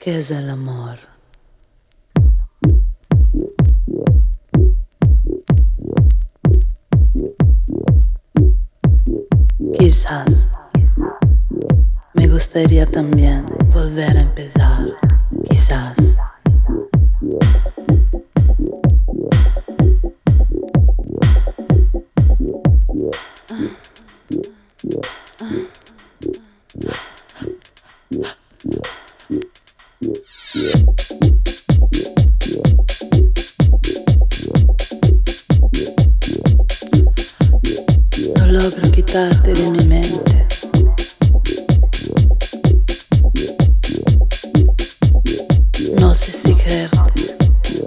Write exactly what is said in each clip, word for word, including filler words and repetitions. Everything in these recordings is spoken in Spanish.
¿Qué es el amor? Quizás me gustaría también volver a empezar. Quizás no logro quitarte de mi mente. No sé si creerte.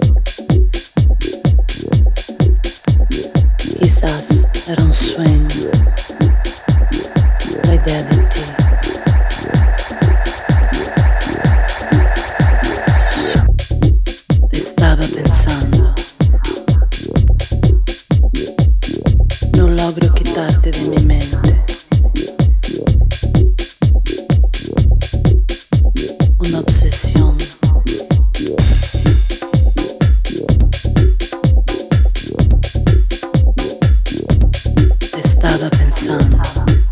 Quizás era un sueño la idea de ti. Te estaba pensando. No logro quitarte de mi mente. Una obsesión. Te estaba pensando.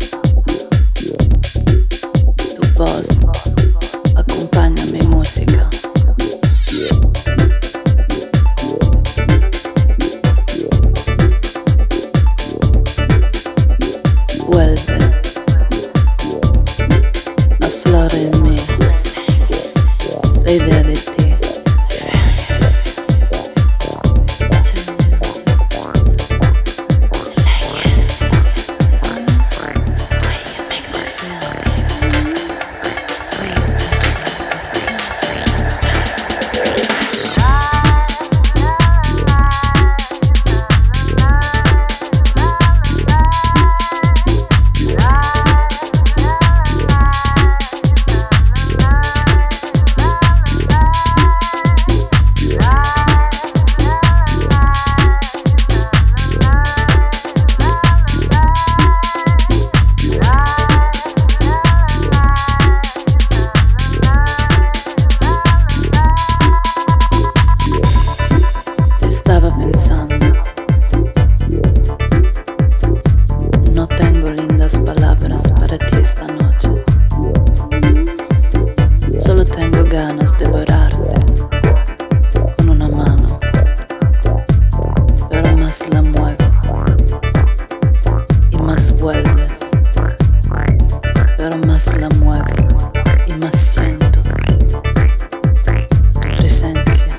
Tu voz acompaña mi música. Vuelve, aflora en mí la idea de ti. Palabras para ti esta noche. Solo tengo ganas de devorarte con una mano, pero más la muevo y más vuelves, pero más la muevo y más siento presencia.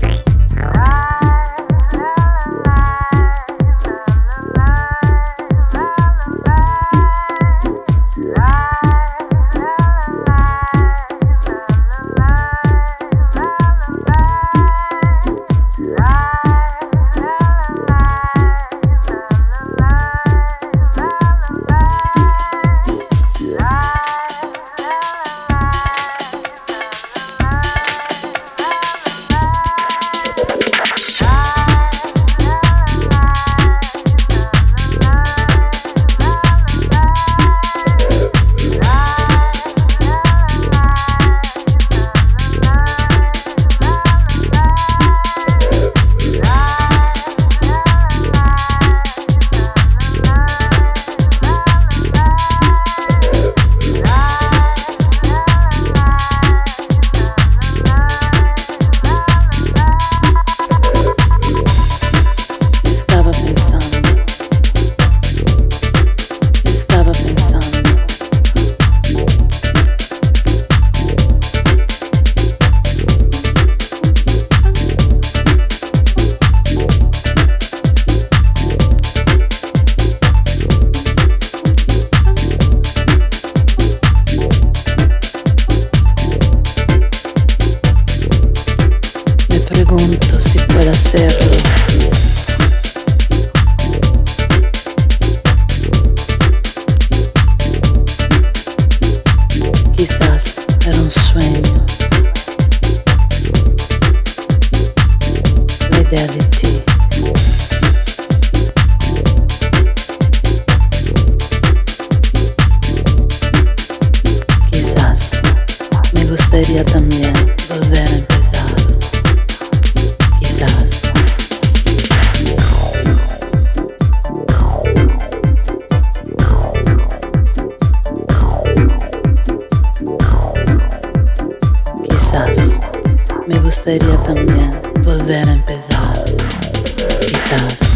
Pregunto si puedo hacerlo. Quizás era un sueño la idea de ti. Quizás me gustaría también volver a empezar. Quizás. Quizás me gustaría también volver a empezar. Quizás.